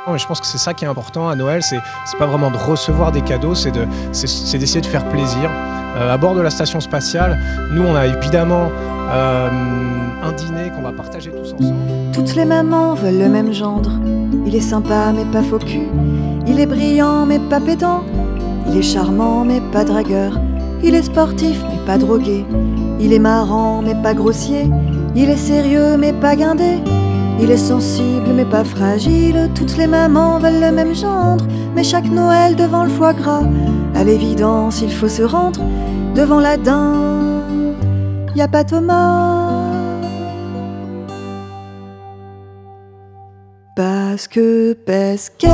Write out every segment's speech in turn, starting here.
Et je pense que c'est ça qui est important à Noël, c'est pas vraiment de recevoir des cadeaux, c'est d'essayer de faire plaisir. À bord de la station spatiale, nous on a évidemment un dîner qu'on va partager tous ensemble. Toutes les mamans veulent le même gendre. Il est sympa mais pas faux cul. Il est brillant mais pas pédant. Il est charmant mais pas dragueur. Il est sportif mais pas drogué. Il est marrant mais pas grossier. Il est sérieux mais pas guindé. Il est sensible mais pas fragile. Toutes les mamans veulent le même gendre. Mais chaque Noël devant le foie gras, à l'évidence il faut se rendre. Devant la dinde, y a pas Thomas. Parce que Pesquet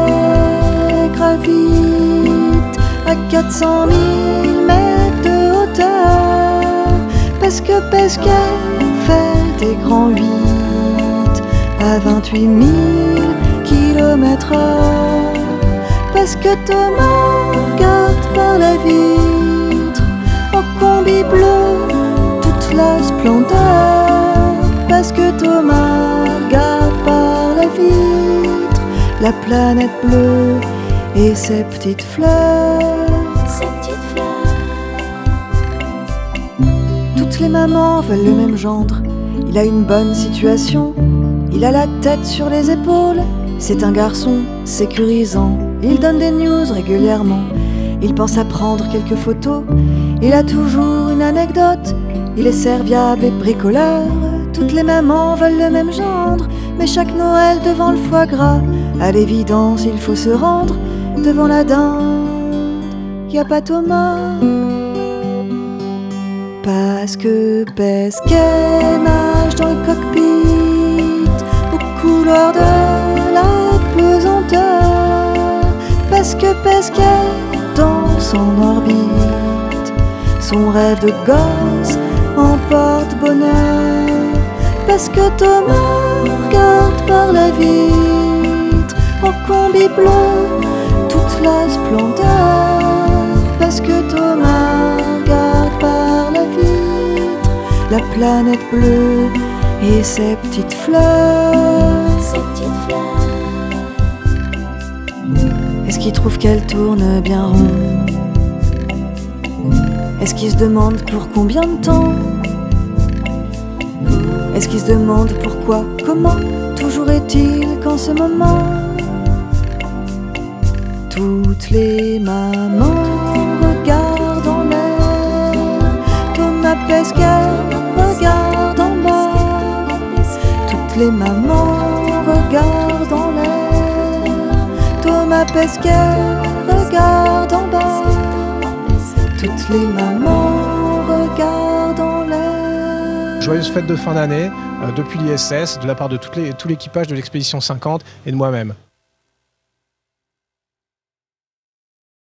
gravite à 400 000 mètres de hauteur. Parce que Pesquet fait des grands 8 à 28 000 km/h. Parce que Thomas regarde par la vitre en combi bleu toute la splendeur. Parce que Thomas regarde par la vitre la planète bleue et ses petites fleurs. Toutes les mamans veulent le même gendre. Il a une bonne situation, il a la tête sur les épaules. C'est un garçon sécurisant, il donne des news régulièrement. Il pense à prendre quelques photos, il a toujours une anecdote. Il est serviable et bricoleur. Toutes les mamans veulent le même gendre. Mais chaque Noël devant le foie gras, à l'évidence il faut se rendre. Devant la dinde, y a pas Thomas. Parce que Pesquet nage dans le cockpit aux couleurs de la pesanteur. Parce que Pesquet danse en orbite, son rêve de gosse emporte bonheur. Parce que Thomas regarde par la vitre en combi bleu toute la splendeur. Parce que Thomas regarde par la vitre la planète bleue et ses petites fleurs. Est-ce qu'il trouve qu'elle tourne bien rond? Est-ce qu'il se demande pour combien de temps? Est-ce qu'il se demande pourquoi, comment? Toujours est-il qu'en ce moment, toutes les mamans regardent en l'air. Thomas Pesquet regarde en bas. Toutes les mamans regardent en l'air. Thomas Pesquet regarde en bas. Toutes les mamans regardent en l'air. Joyeuse fête de fin d'année depuis l'ISS, de la part de tout l'équipage de l'expédition 50 et de moi-même.